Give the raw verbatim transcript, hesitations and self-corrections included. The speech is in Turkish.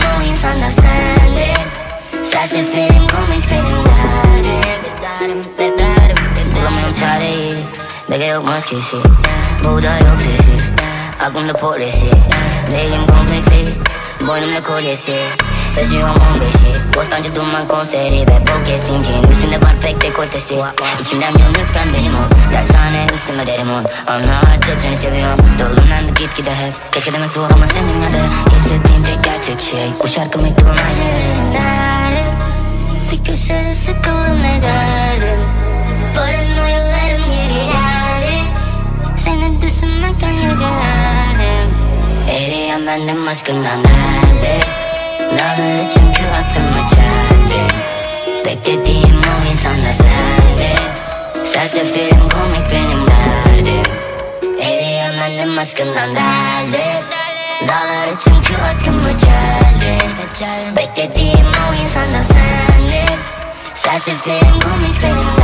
o insan da sendin. Sersefiyim komik benim derdim. Bulamıyorum çareyi, Bege yok maskesi, burada yok sesi. Aklımda poresi, değilim kompleksi, boynumda kolyesi. Özüyorum on beşi, Bostancı Duman konseri ve bol kesimciyim. Üstünde var pek dekoltesi, İçimden diyorum lütfen benim ol. Dershane üstüme derim on. Anla artık seni seviyorum. Dolunlandı gitgide hep. Keşke demek zor ama seninle de hissettiğim tek gerçek şey. Bu şarkı mektubum her şeyin derdim. Bir köşede sıkıldım ne derdim. Paranoyalarım geri geldi. Seni düşünmekten gecelerdim. Eriyen bendim aşkından derdi. Dağları çünkü aklıma çeldi. Beklediğim o insan da sendin. Sersefirim komik benim derdim. Eriyen bendim aşkından derdi. Dağları çünkü aklıma çeldi. Beklediğim o insan da sendin. Sersefirim komik benim